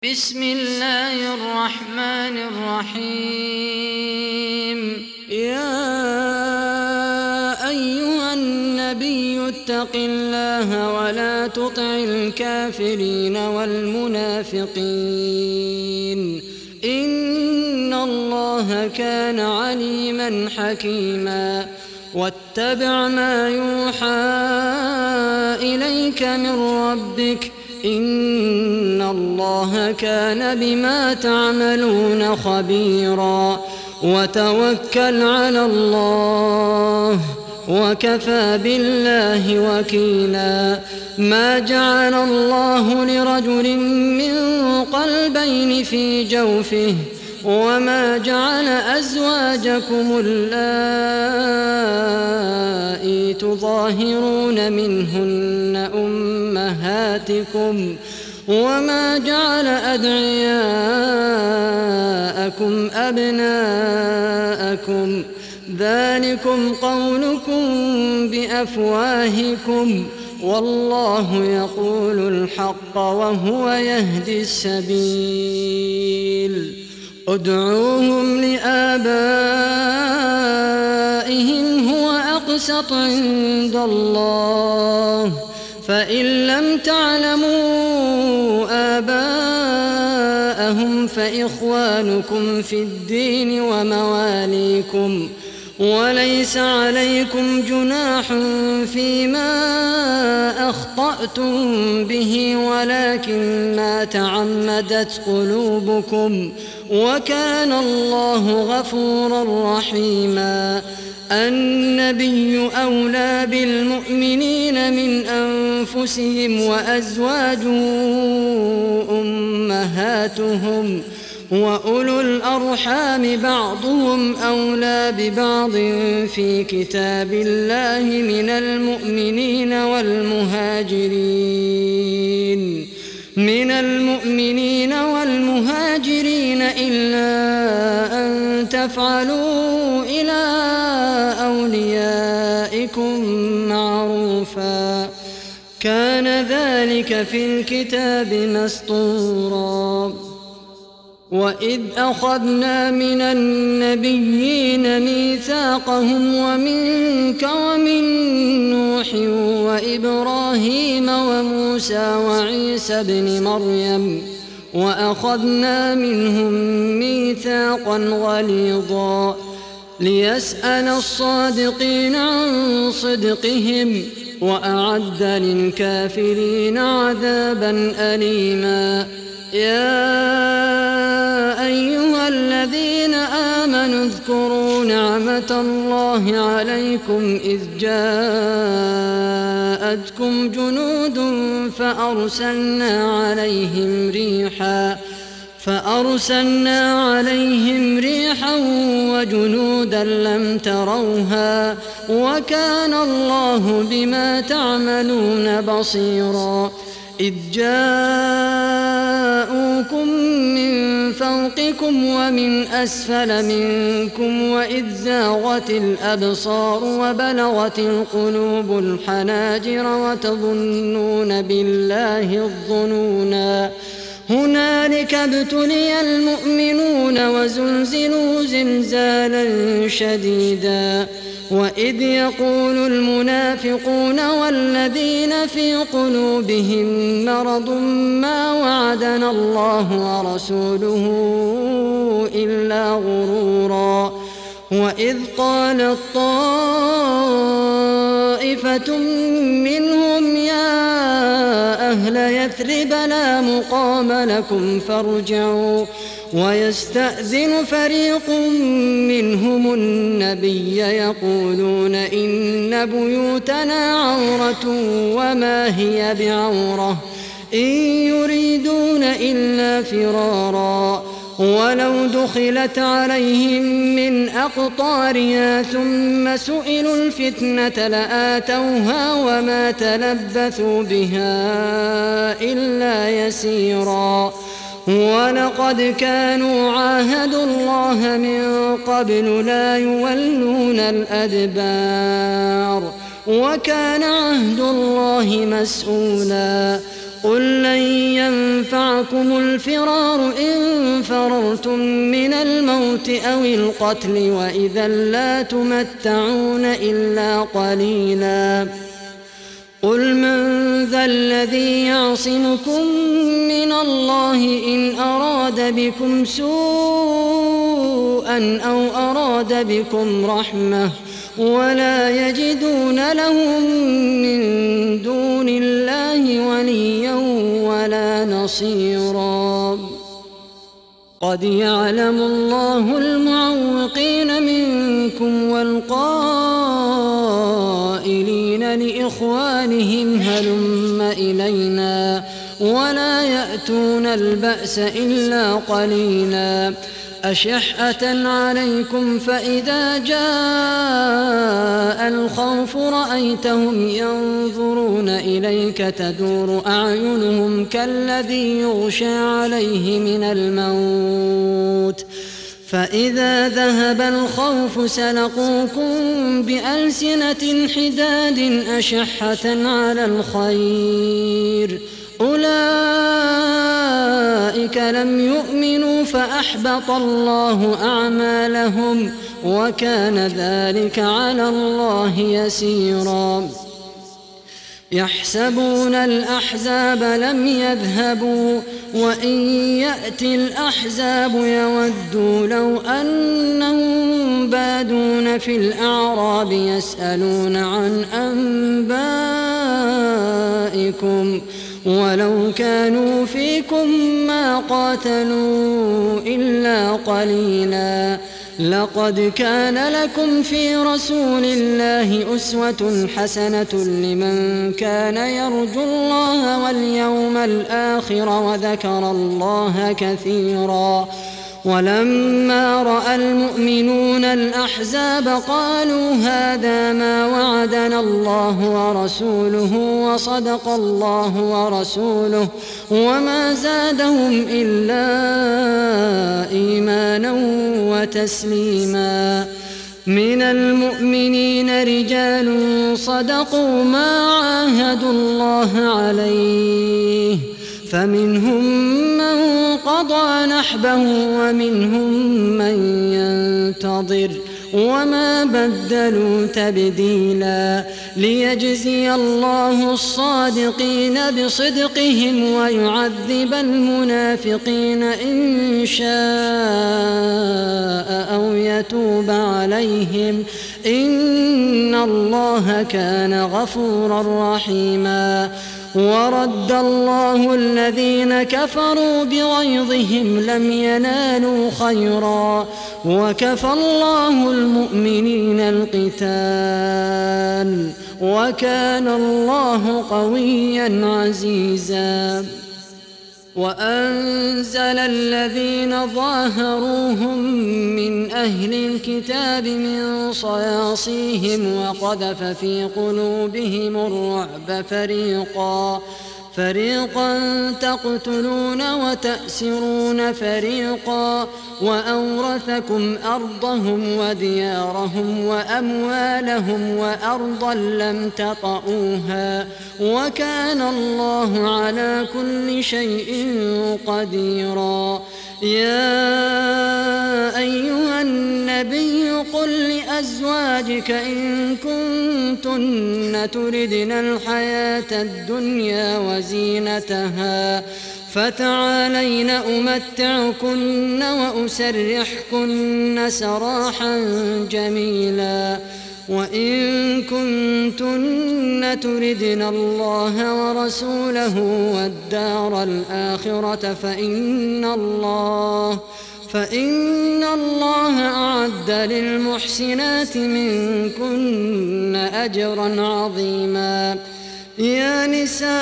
بسم الله الرحمن الرحيم. يا أيها النبي اتق الله ولا تطع الكافرين والمنافقين إن الله كان عليما حكيما. واتبع ما يوحى إليك من ربك إن الله كان بما تعملون خبيرا. وتوكل على الله وكفى بالله وكيلا. ما جعل الله لرجل من قلبين في جوفه وما جعل أزواجكم اللائي تظاهرون منهن أمهاتكم وما جعل أدعياءكم أبناءكم ذلكم قولكم بأفواهكم والله يقول الحق وهو يهدي السبيل. ادعوهم لآبائهم هو أقسط عند الله فإن لم تعلموا آباءهم فإخوانكم في الدين ومواليكم وليس عليكم جناح فيما أخطأتم به ولكن ما تعمدت قلوبكم وكان الله غفورا رحيما. النبي أولى بالمؤمنين من أنفسهم وأزواجه أمهاتهم وأولو الأرحام بعضهم أولى ببعض في كتاب الله من المؤمنين والمهاجرين إلا أن تفعلوا إلى أوليائكم معروفا كان ذلك في الكتاب مسطورا. وإذ أخذنا من النبيين ميثاقهم ومنك ومن نوح وإبراهيم وموسى وعيسى ابن مريم وأخذنا منهم ميثاقا غليظا ليسأل الصادقين عن صدقهم وأعد للكافرين عذابا أليما. يا أيها الذين آمنوا اذكروا نعمة الله عليكم إذ جاءتكم جنود فأرسلنا عليهم ريحا وجنودا لم تروها وكان الله بما تعملون بصيرا. إذ جاءوكم من فوقكم ومن أسفل منكم وإذ زاغت الأبصار وبلغت القلوب الحناجر وتظنون بالله الظنونا هنالك ابتلي المؤمنون وزلزلوا زلزالا شديدا. وإذ يقول المنافقون والذين في قلوبهم مرض ما وعدنا الله ورسوله إلا غرورا. وإذ قالت طائفة منهم يا أهل يثرب لا مقام لكم فارجعوا ويستأذن فريق منهم النبي يقولون إن بيوتنا عورة وما هي بعورة إن يريدون إلا فرارا ولو دخلت عليهم من أقطارها ثم سئلوا الفتنة لآتوها وما تلبثوا بها إلا يسيرا. ولقد كانوا عاهدوا الله من قبل لا يولون الأدبار وكان عهد الله مسؤولا. قل لن ينفعكم الفرار إن فررتم من الموت أو القتل وإذا لا تمتعون إلا قليلا قل من ذا الذي يعصمكم من الله إن أراد بكم سوءا أو أراد بكم رحمة ولا يجدون لهم من دون الله وليا ولا نصيرا قد يعلم الله المعوقين منكم والقائلين لإخوانهم هلم إلينا ولا يأتون البأس إلا قليلا أشحة عليكم فإذا جاء الخوف رأيتهم ينظرون إليك تدور أعينهم كالذي يغشى عليه من الموت فإذا ذهب الخوف سلقوكم بألسنة حداد أشحة على الخير أولئك لم يؤمنوا فأحبط الله أعمالهم وكان ذلك على الله يسيرا يحسبون الأحزاب لم يذهبوا وإن يأتي الأحزاب يودوا لو أنهم بادون في الأعراب يسألون عن أنبائكم ولو كانوا فيكم ما قاتلوا إلا قليلا لقد كان لكم في رسول الله أسوة حسنة لمن كان يرجو الله واليوم الآخر وذكر الله كثيرا ولما رأى المؤمنون الأحزاب قالوا هذا ما وعدنا الله ورسوله وصدق الله ورسوله وما زادهم إلا إيمانا وتسليما من المؤمنين رجال صدقوا ما عاهدوا الله عليه فمنهم من قضى نحبه ومنهم من ينتظر وما بدلوا تبديلا ليجزي الله الصادقين بصدقهم ويعذب المنافقين إن شاء أو يتوب عليهم إن الله كان غفورا رحيما ورد الله الذين كفروا بغيظهم لم ينالوا خيرا وكفى الله المؤمنين القتال وكان الله قويا عزيزا وأنزل الذين ظاهروهم من أهل الكتاب من صياصيهم وقذف في قلوبهم الرعب فريقا تقتلون وتأسرون فريقا وأورثكم أرضهم وديارهم وأموالهم وأرضا لم تطئوها وكان الله على كل شيء قديرا يا أيها النبي قل لأزواجك إن كنتن تردن الحياة الدنيا وزينتها فتعالين أمتعكن وأسرحكن سراحا جميلا وإن كنتن تردن الله ورسوله والدار الآخرة فإن الله أعد للمحسنات منكن أجرا عظيما يا نساء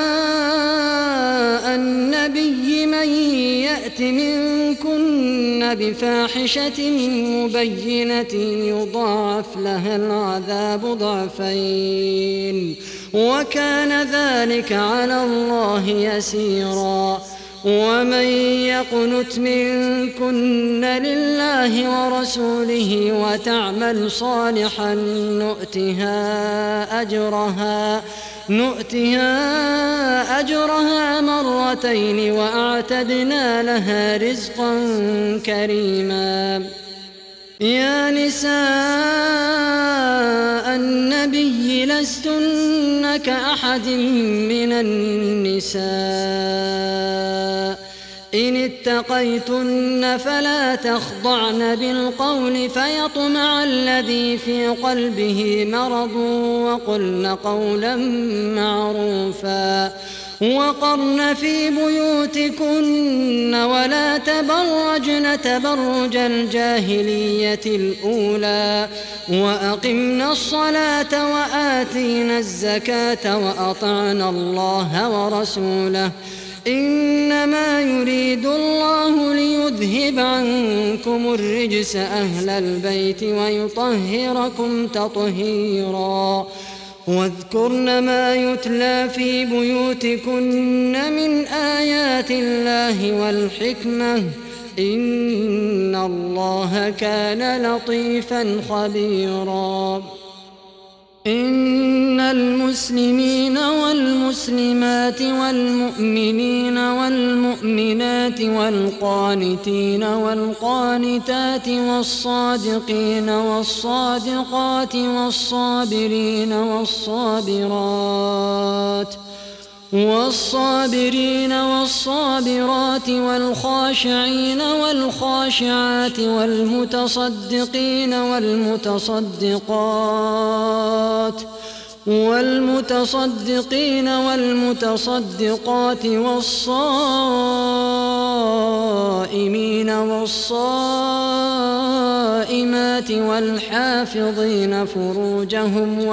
النبي من يأت منكن بفاحشة مبينة يضاعف لها العذاب ضعفين وكان ذلك على الله يسيرا ومن يقنت منكن لله ورسوله وتعمل صالحا نؤتها أجرها مرتين وأعتدنا لها رزقا كريما. يا نساء النبي لستن كأحد من النساء إن اتقيتن فلا تخضعن بالقول فيطمع الذي في قلبه مرض وقلن قولا معروفا وقرن في بيوتكن ولا تبرجن تبرج الجاهلية الأولى وأقمنا الصلاة وآتينا الزكاة وأطعنا الله ورسوله إنما يريد الله ليذهب عنكم الرجس أهل البيت ويطهركم تطهيرا. واذكرن ما يتلى في بيوتكن من آيات الله والحكمة إن الله كان لطيفا خبيرا. إن المسلمين والمسلمات والمؤمنين والمؤمنات والقانتين والقانتات والصادقين والصادقات والصابرين والصابرات والخاشعين والخاشعات والمتصدقين والمتصدقات والصائمين والصائمات والحافظين فروجهم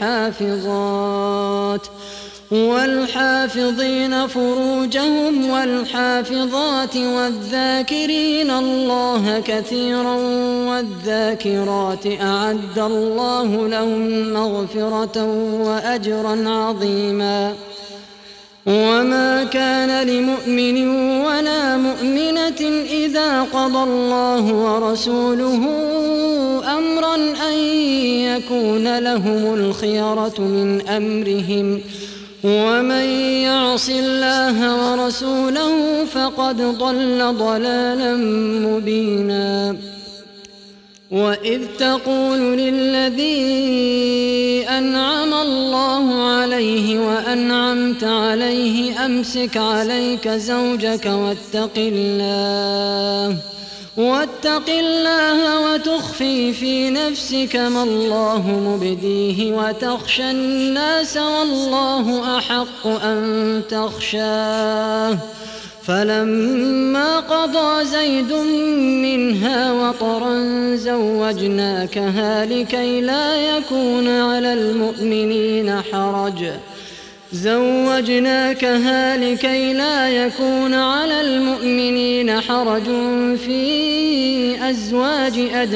والحافظات والذاكرين الله كثيرا والذاكرات أعد الله لهم مغفرة وأجرا عظيما. وما كان لمؤمن ولا مؤمنة إذا قضى الله ورسوله أمرا أن يكون لهم الخيرة من أمرهم ومن يعص الله ورسوله فقد ضل ضلالا مبينا. وإذ تقول للذي أنعم الله عليه وأنعمت عليه أمسك عليك زوجك واتق الله وتخفي في نفسك ما الله مبديه وتخشى الناس والله أحق أن تخشاه. فلما قضى زيد منها وطرا زوجناكها لكي لا يكون على المؤمنين حرج في أزواج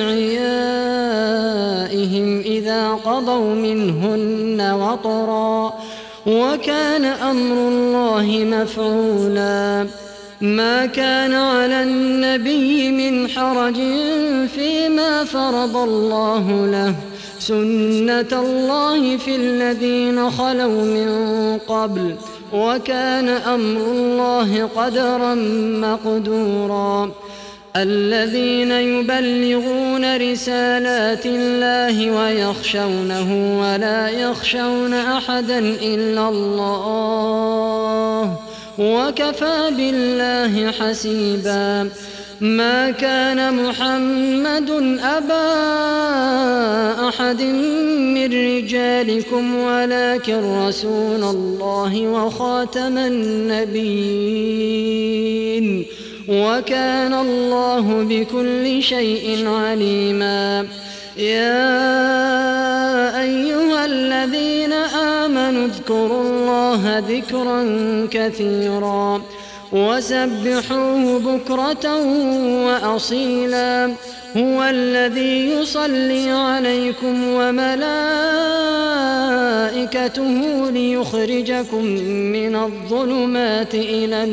أدعيائهم إذا قضوا منهن وطرا وكان أمر الله مفعولا. ما كان على النبي من حرج فيما فرض الله له سنة الله في الذين خلوا من قبل وكان أمر الله قدرا مقدورا. الذين يبلغون رسالات الله ويخشونه ولا يخشون أحدا إلا الله وكفى بالله حسيبا. ما كان محمد أبا أحد من رجالكم ولكن رسول الله وخاتم النبيين وكان الله بكل شيء عليما. يا أيها الذين آمنوا اذكروا الله ذكرا كثيرا وسبحوه بكرة وأصيلا هو الذي يصلي عليكم وملائكته ليخرجكم من الظلمات إلى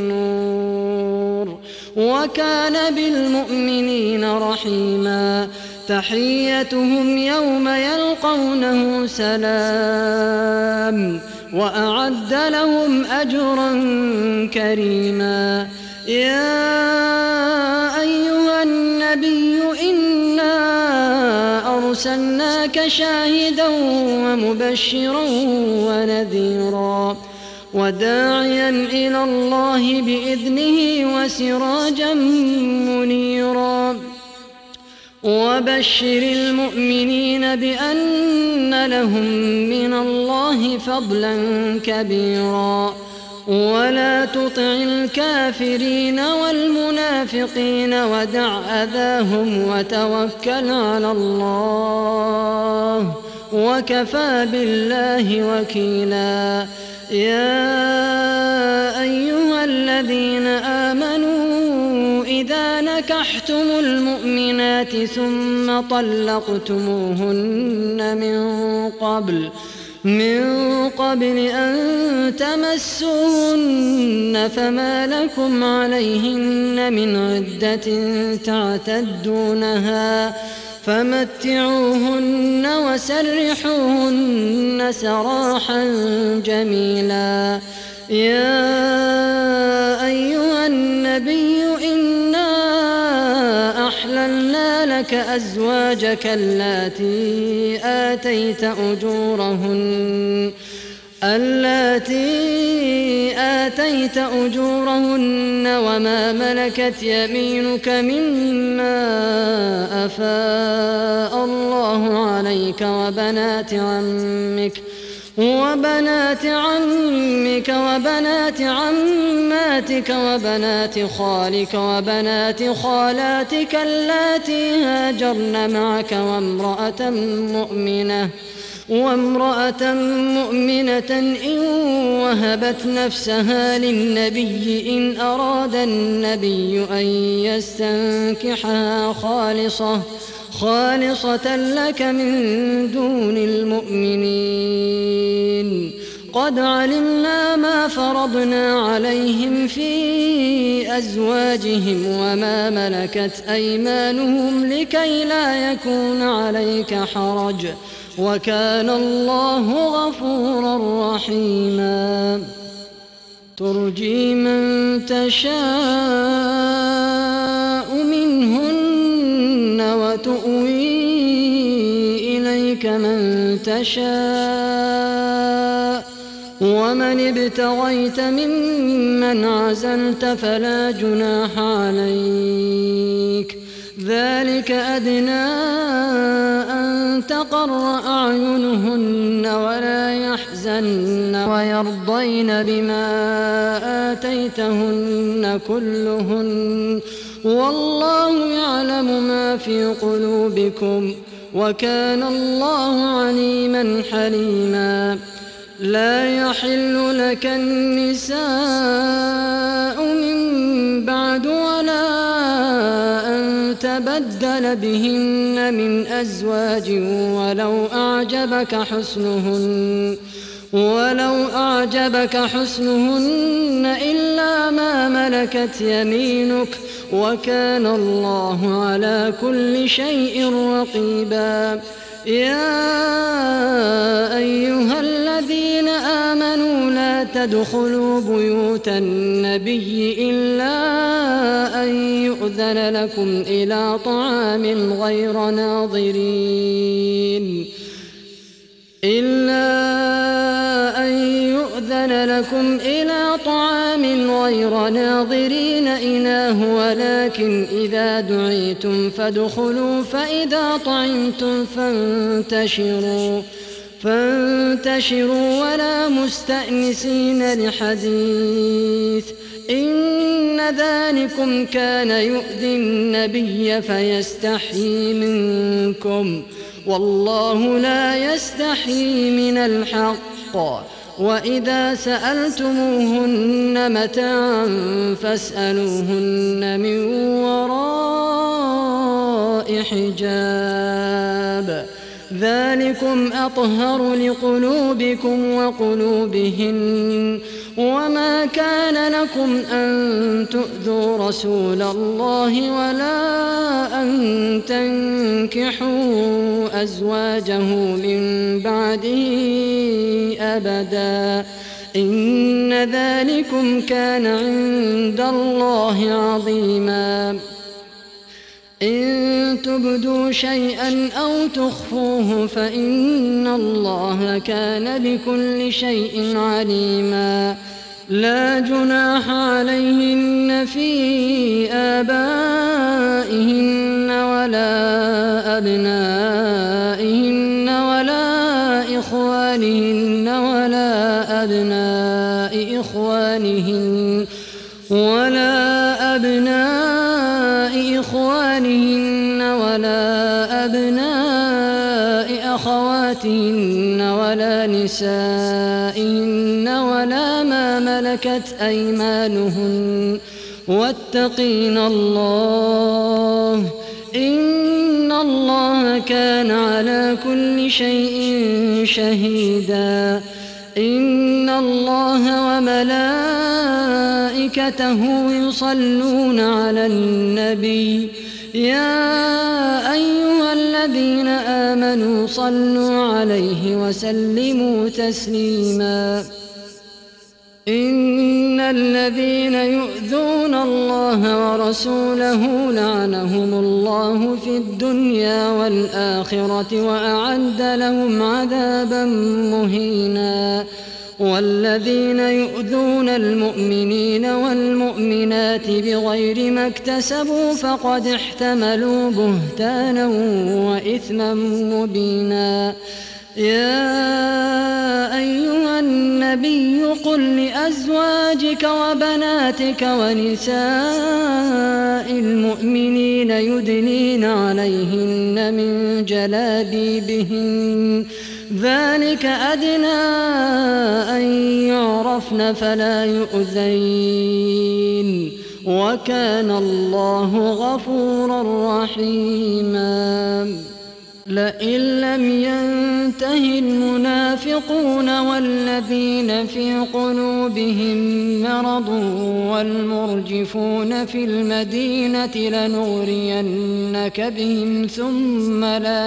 النور وكان بالمؤمنين رحيما تحيتهم يوم يلقونه سلام وأعد لهم أجرا كريما يا أيها النبي إنا أرسلناك شاهدا ومبشرا ونذيرا وداعيا إلى الله بإذنه وسراجا منيرا وبشر المؤمنين بأن لهم من الله فضلا كبيرا ولا تطع الكافرين والمنافقين ودع أذاهم وتوكل على الله وكفى بالله وكيلا يا أيها الذين آمنوا إذا نكحتم المؤمنات ثم طلقتموهن من قبل أن تمسوهن فما لكم عليهن من عدة تعتدونها فمتعوهن وسرحوهن سراحا جميلا يا أيها النبي إنا أحللنا لك أزواجك اللاتي آتيت أجورهن وما ملكت يمينك مما أفاء الله عليك وبنات عمك وبنات عماتك وبنات خالك وبنات خالاتك اللاتي هاجرن معك وامرأة مؤمنة إن وهبت نفسها للنبي إن أراد النبي أن يستنكحها خالصة لك من دون المؤمنين قد علمنا ما فرضنا عليهم في أزواجهم وما ملكت أيمانهم لكي لا يكون عليك حرج وكان الله غفورا رحيما ترجي من تشاء منهن وتؤوي إليك من تشاء ومن ابتغيت ممن عزلت فلا جناح عليك ذلك أدنى أن تقر أعينهن ولا يحزن ويرضين بما آتيتهن كلهن والله يعلم ما في قلوبكم وكان الله عليما حليما لا يحل لك النساء من بعد ولا أن تبدل بهن من أزواج ولو أعجبك حسنهن إلا ما ملكت يمينك وكان الله على كل شيء رقيبا يا أيها الذين آمنوا لا تدخلوا بيوت النبي إلا أن يؤذن لكم إلى طعام غير ناظرين إناه ولكن إذا دعيتم فادخلوا فإذا طعمتم فانتشروا ولا مستأنسين لحديث إن ذلكم كان يؤذي النبي فيستحيي منكم والله لا يستحيي من الحق وإذا سألتموهن متاعا فاسألوهن من وراء حجاب ذلكم أطهر لقلوبكم وقلوبهن وما كان لكم أن تؤذوا رسول الله ولا أن تنكحوا أزواجه من بعده أبدا إن ذلكم كان عند الله عظيما إن تبدوا شيئا أو تخفوه فإن الله كان بكل شيء عليما لا جناح عليهن في آبائهن ولا أبنائهن ولا إخوانهن ولا أبناء إخوانهن ولا أبناء أخواتهن ولا نسائهن ولا ما ملكت أيمانهن واتقين الله إن الله كان على كل شيء شهيدا إن الله وملائكته يصلون على النبي يا أيها الذين آمنوا صلوا عليه وسلموا تسليما إن الذين يؤذون الله ورسوله لعنهم الله في الدنيا والآخرة وأعد لهم عذابا مهينا والذين يؤذون المؤمنين والمؤمنات بغير ما اكتسبوا فقد احتملوا بهتانا وإثما مبينا يا أيها النبي قل لأزواجك وبناتك ونساء المؤمنين يدنين عليهن من جلابيبهن ذلك أدنى أن يعرفن فلا يؤذين وكان الله غفورا رحيما لئن لم ينته المنافقون والذين في قلوبهم مرض والمرجفون في المدينة لنغرينك بهم ثم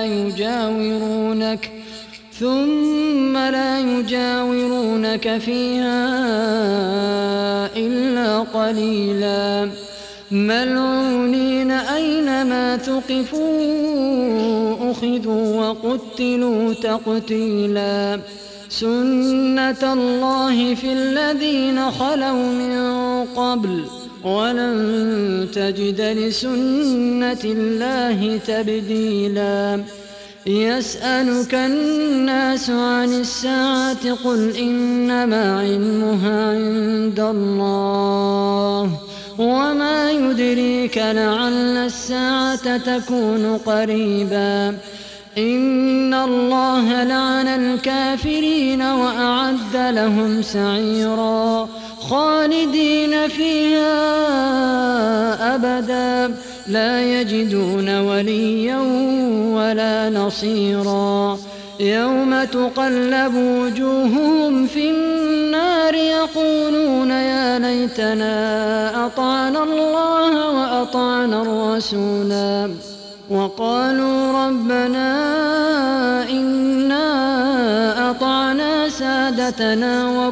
لا يجاورونك فيها إلا قليلا ملعونين أينما ثقفوا أخذوا وقتلوا تقتيلا سنة الله في الذين خلوا من قبل ولن تجد لسنة الله تبديلا يسألك الناس عن الساعة قل إنما علمها عند الله وما يدريك لعل الساعة تكون قريبا إن الله لعن الكافرين وأعد لهم سعيرا خالدين فيها أبدا لا يجدون وليا ولا نصيرا يوم تقلب وجوههم في النار يقولون يا ليتنا أطعنا الله وأطعنا الرسولا وقالوا ربنا إنا أطعنا سادتنا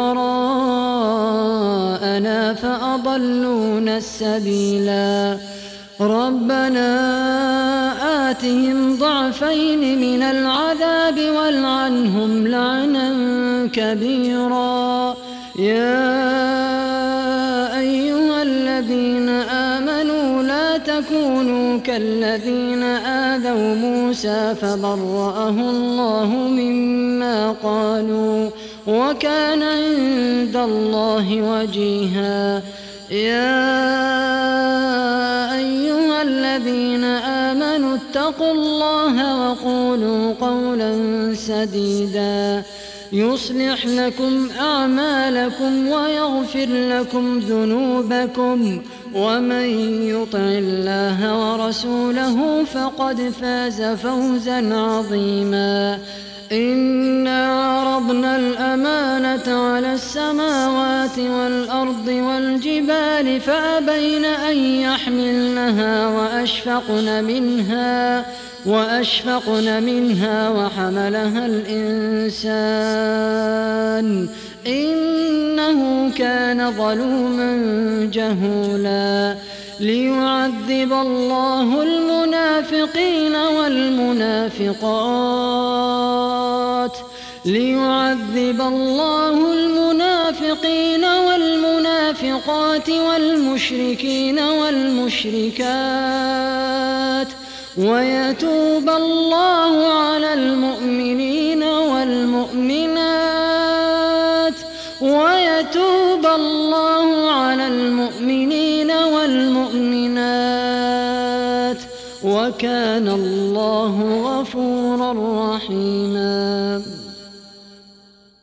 وكبراءنا فأضلونا السبيلا ربنا آتهم ضعفين من العذاب والعنهم لعنا كبيرا يا أيها الذين آمنوا لا تكونوا كالذين آذوا موسى فبرأه الله مما قالوا وكان عند الله وجيها يا أيها الذين آمنوا اتقوا الله وقولوا قولا سديدا يصلح لكم أعمالكم ويغفر لكم ذنوبكم ومن يطع الله ورسوله فقد فاز فوزا عظيما إنا عرضنا الأمانة على السماوات والأرض والجبال فأبين أن يحملنها وأشفقن منها وحملها الإنسان إنه كان ظلوما جهولا ليعذب الله المنافقين والمنافقات والمشركين والمشركات ويتوب الله على المؤمنين والمؤمنات وكان الله غفورا رحيما.